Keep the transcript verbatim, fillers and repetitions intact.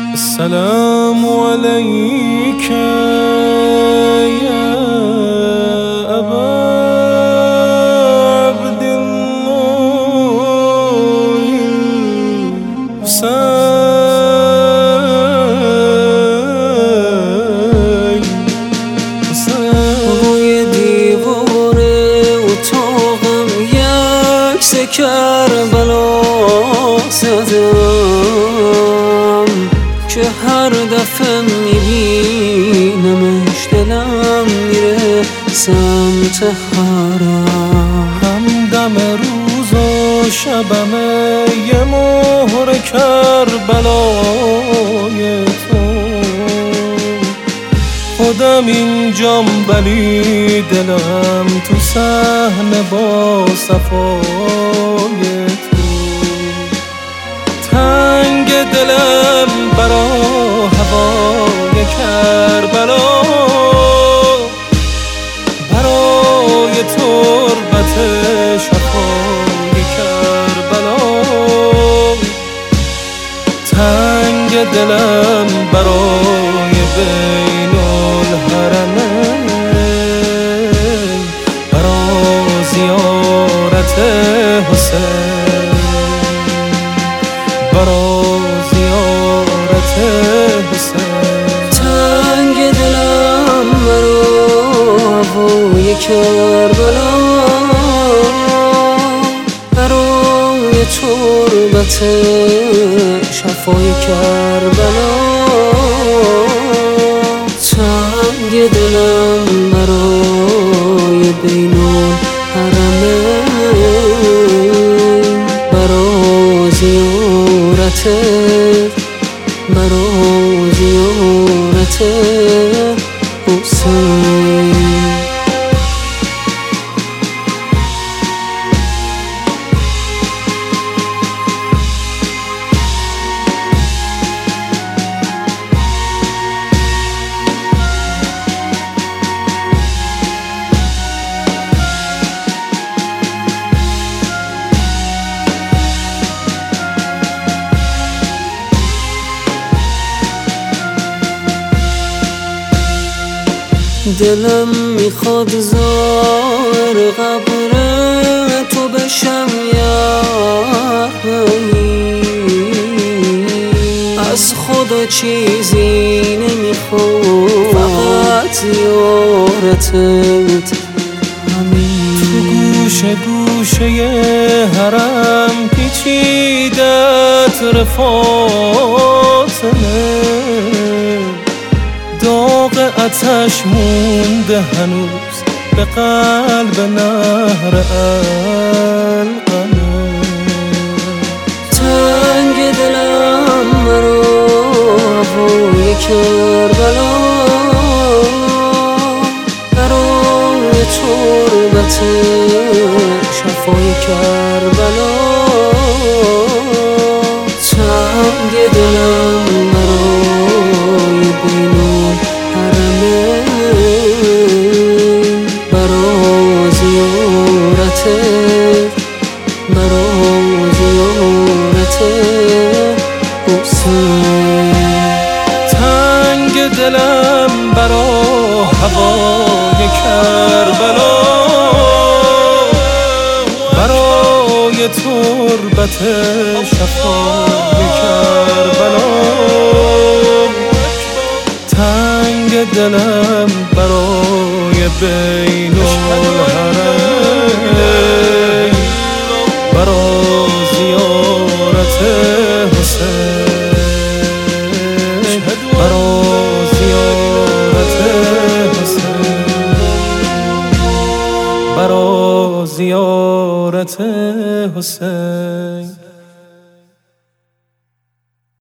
السلام عليك يا أبا عبد الله الحسين. روی دیواره اتاقم یکس کربلا زدم که هر دفعه میبینمش دلم میره سمت حرم. همدم روز و شبمه یه مهر کربلای تو. خودم اینجام ولی دلم تو صحنه با صفای تو. تنگ دلم برا هوای کربلا، برای تربت شفای کربلا. تنگ دلم برای بین الحرمین، برای زیارت حسین، برای زیارت حسین. تنگ دلم برای هوای کربلا، برای تربت شفای کربلا. تنگ دلم برای بین الحرمین، برای زیارت، برای زیارت حسین. دلم میخواد زار قبر تو بشم یقین، از خدا چیزی نمیخوام فقط زیارتت همین. تو گوشه گوشه حرم پیچیدت رفاطمه، داغ آتش مونده هنوز به قلب نهر القمه. تنگ دلم برای هوای کربلا، برای تربت شفای کربلا. تنگ دلم برای بین الحرمین، برای زیارت، برای زیارت حسین. تنگ دلم برا هوای کربلا، برای تربت شفای کربلا. تنگ دلم برای بین الحرمین، برای زیارت حسین، برای زیارت حسین، برای زیارت حسین.